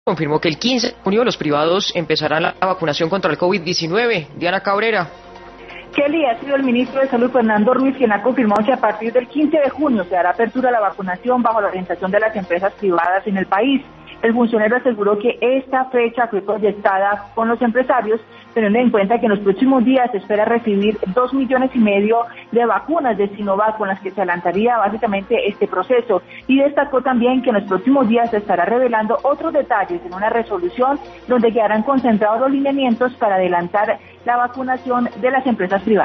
confirmó que el 15 de junio los privados empezarán la vacunación contra el COVID-19. Diana Cabrera. Kelly, ha sido el ministro de Salud, Fernando Ruiz, quien ha confirmado que a partir del 15 de junio se dará apertura a la vacunación bajo la orientación de las empresas privadas en el país. El funcionario aseguró que esta fecha fue proyectada con los empresarios, teniendo en cuenta que en los próximos días se espera recibir 2,5 millones de vacunas de Sinovac, con las que se adelantaría básicamente este proceso. Y destacó también que en los próximos días se estará revelando otros detalles en una resolución donde quedarán concentrados los lineamientos para adelantar la vacunación de las empresas privadas.